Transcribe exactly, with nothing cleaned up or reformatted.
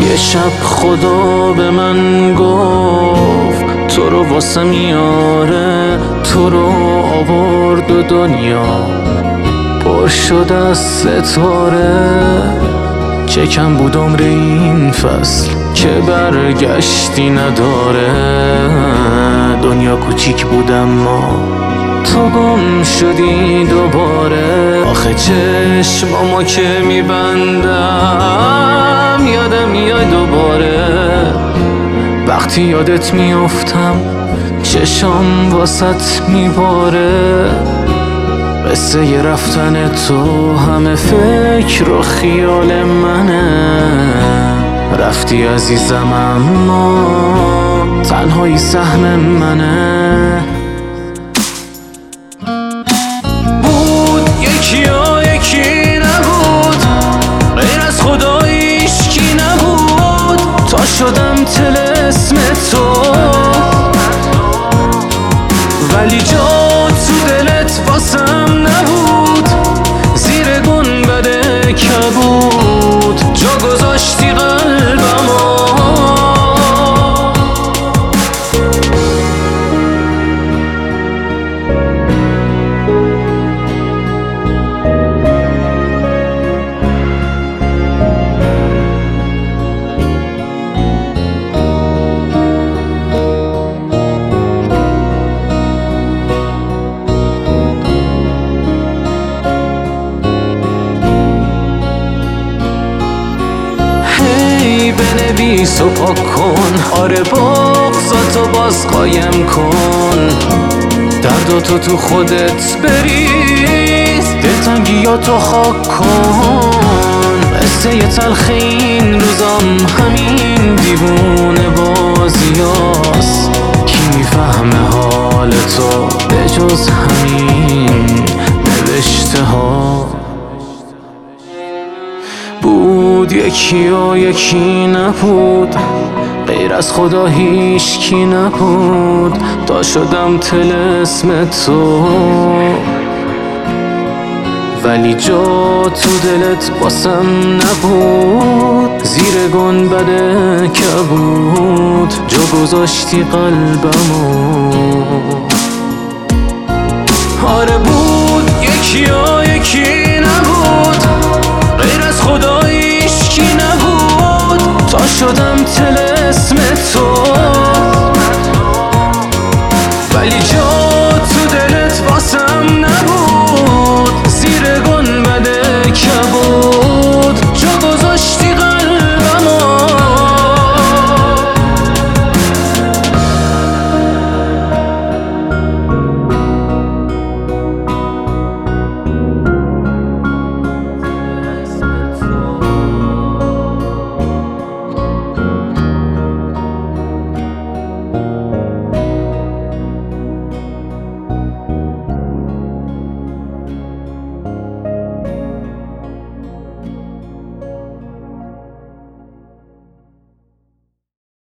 یه شب خدا به من گفت تو رو واسه میاره، تو رو آورد و دنیا پر شد از ستاره. چه کم بود عمر این فصل که برگشتی نداره. دنیا کوچیک بود اما تو گم شدی دوباره. آخه چشمامو که میبندم یادم میاد دوباره. وقتی یادت میافتم چشام واسط میباره. قصه ی رفتن تو همه فکر و خیال منه. رفتی عزیزم اما تنهایی سهم منه. بود یکی یا یکی نبود، غیر از خدا هیچکی نبود. تا شدم طلسم تو ولی جا تو دلت واسم نبود. زیر گنبد کبود جا گذاشتی قلبمو. بنویس و پاک کن، آره بغضاتو باز قایم کن. درداتو تو خودت بریز، دلتنگیاتو خاک کن. قصه ی تلخ این روزام همین دیوونه بازیاست. کی میفهمه حال تو به جز همین نوشته ها. بود یکی و یکی نبود، غیر از خدا هیچکی نبود. تا شدم طلسم تو ولی جا تو دلت واسم نبود. زیر گنبد کبود جا گذاشتی قلبمو. آره بود یکی یا یکی نبود، غیر از خدا هیچکی نبود. تا شدم طلسم تو ولی جا